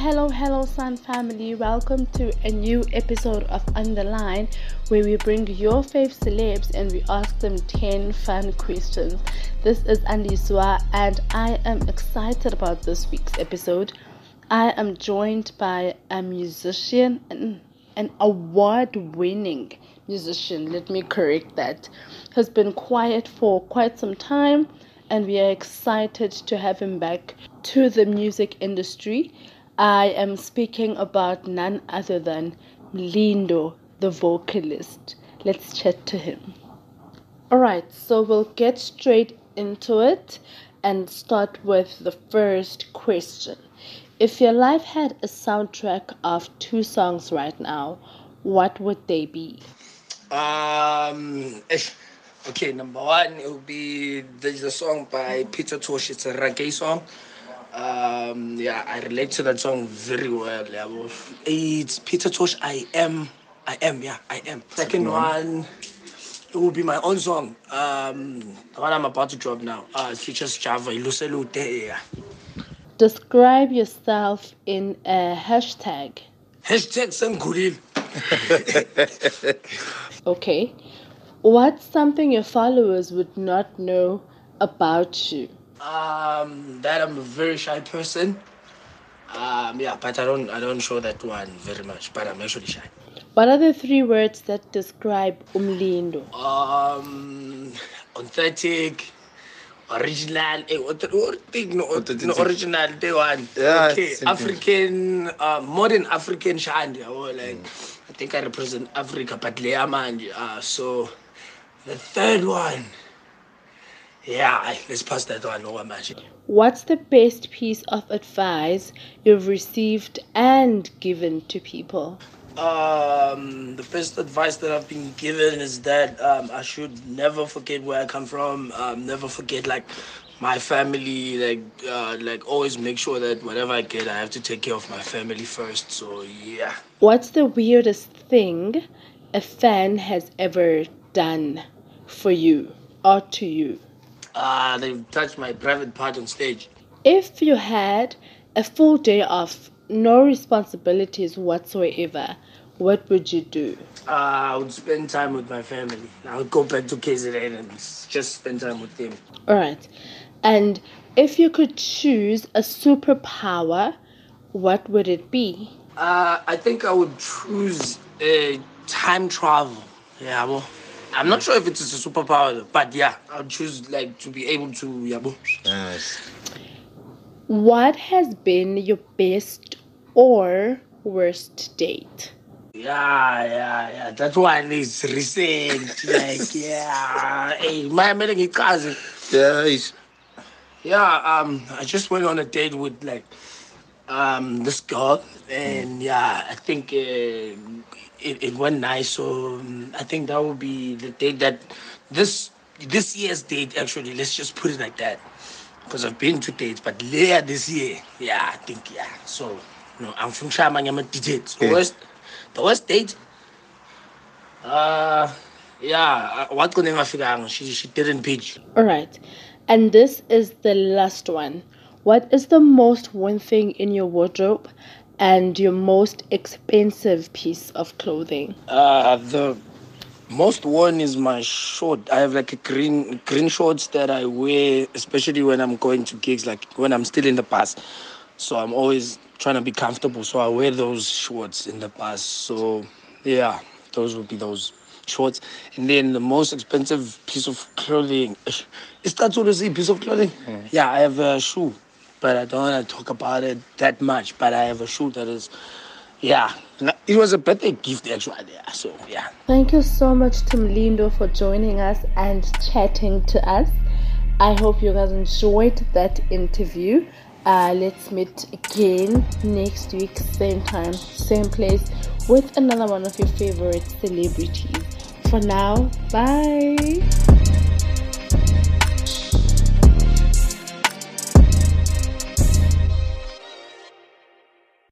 Hello, Sun family. Welcome to a new episode of On the Line, where we bring your fave celebs and we ask them 10 fun questions. This is Andiswa, and I am excited about this week's episode. I am joined by a musician, an award-winning musician. Let me correct that. Has been quiet for quite some time, and we are excited to have him back to the music industry. I am speaking about none other than Mlindo, the vocalist. Let's chat to him. Alright, so we'll get straight into it and start with the first question. If your life had a soundtrack of 2 songs right now, what would they be? Okay, number 1, it will be there's a song by Peter Tosh. It's a reggae song. I relate to that song very well. It's Peter Tosh. I am. Second one, it will be my own song. The one I'm about to drop now. Features Java. Iluselute. Describe yourself in a hashtag. Hashtag Sangulil. Okay. What's something your followers would not know about you? That I'm a very shy person. But I don't show that one very much. But I'm actually shy. What are the 3 words that describe Mlindo? Authentic, original. Original. They one. Yeah, okay, African, modern African shandi. I think I represent Africa, but so the third one. Yeah, let's pass that one over, man. What's the best piece of advice you've received and given to people? The best advice that I've been given is that I should never forget where I come from. Never forget my family. Always make sure that whatever I get, I have to take care of my family first. So yeah. What's the weirdest thing a fan has ever done for you or to you? They've touched my private part on stage. If you had a full day off, no responsibilities whatsoever, what would you do? I would spend time with my family. I would go back to KZN and just spend time with them. Alright. And if you could choose a superpower, what would it be? I think I would choose time travel. Yeah, well, I'm not sure if it's a superpower, but yeah, I'll choose to be able to. Nice. What has been your best or worst date? Yeah. That one is recent. Hey, my cousin. Yeah, I just went on a date with this girl, and I think it went nice. So I think that will be the date that this year's date. Actually, let's just put it like that, because I've been to dates, but later this year, I think. So I'm from Shama. I'm a DJ. So the worst date. What couldn't she didn't pitch. All right. And this is the last one. What is the most worn thing in your wardrobe and your most expensive piece of clothing? The most worn is my short. I have a green shorts that I wear, especially when I'm going to gigs, when I'm still in the bus. So I'm always trying to be comfortable. So I wear those shorts in the bus. So yeah, those would be those shorts. And then the most expensive piece of clothing. Is that what is a piece of clothing? Yeah, I have a shoe, but I don't want to talk about it that much. But I have a shoe that is, it was a birthday gift actually. So yeah. Thank you so much to Mlindo for joining us and chatting to us. I hope you guys enjoyed that interview. Let's meet again next week, same time, same place, with another one of your favorite celebrities. For now, bye.